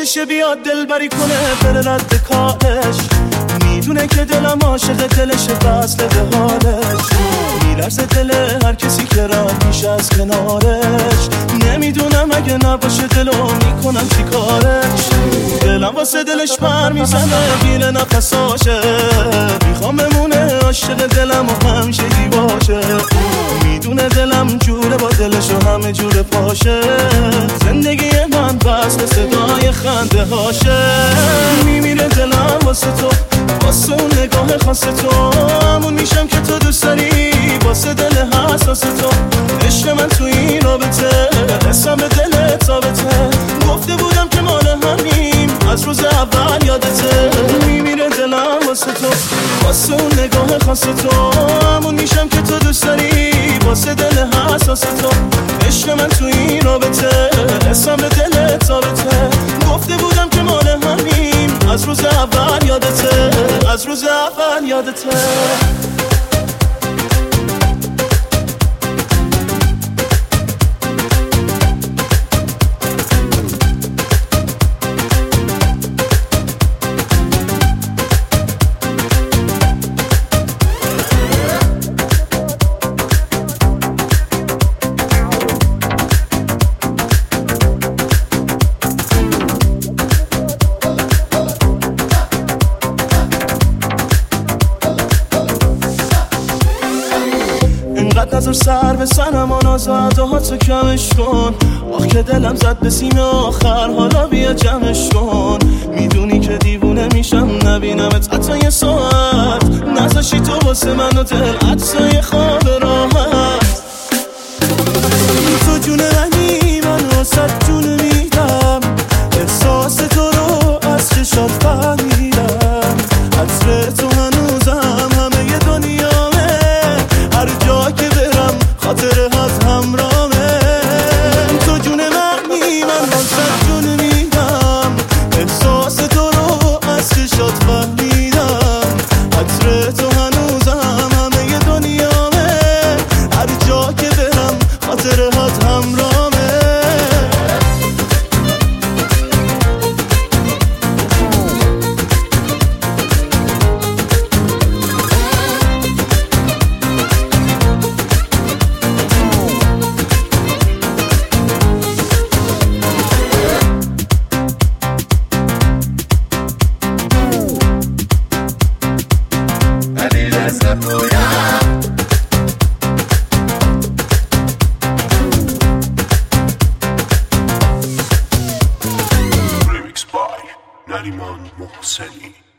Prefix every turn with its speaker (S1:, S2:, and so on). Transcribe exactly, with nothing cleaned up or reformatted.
S1: بشه بیاد دلبری کنه بره رد کارش، میدونه که دلم عاشق دلشه وصل به حالش، میلرزه دل هر کسی که رد میشه از کنارش، نمیدونم اگه نباشه دلو میکنم چی کارش، دلم واسه دلش پر میزنه گیره نفساشه، میخوام بمونه عاشق دلم و همیشگی باشه، میدونه دلم جوره با دلش و همه جوره پاشه، زندگی من وصل صدای خنده هاشه، میمیره دلم واسه تو، واسه اون نگاه خاص تو، همون میشم که تو دوست داری، واسه دل حساس تو، عشق من تو این رابطه، قسم به دلت ثابته، گفته بودم که مال همیم از روز اول یادته، میمیره دلم واسه تو، واسه اون نگاه خاص تو، همون میشم که تو دوست داری، واسه دل حساس تو، عشق من تو این رابطه، قسم به دلت ثابته، گفته بودم که مال همیم از روز اول یادته، از روز اول یادته. نظر سر به سرم و نازدهاتو کمش کن، آخ که دلم زد به سینه آخر، حالا بیا جمعش کن، میدونی که دیوونه میشم نبینمت حتی یه ساعت، نذاشی تو واسه من و دل عطسای خواب راحت، تو جون منی من واسه جون میدم، احساس تو رو از چشات فهمیدم، عطر تو هنوزم همه ی دنیامه، هر جا که خاطرهات همرامه، تو جون منی من واسه جون میدم، احساس تو رو از چشات فهمیدم، عطر تو هنوزم همه ی دنیامه، هر جا که برم خاطرهات همرامه.
S2: Remix by Nariman Mohseni.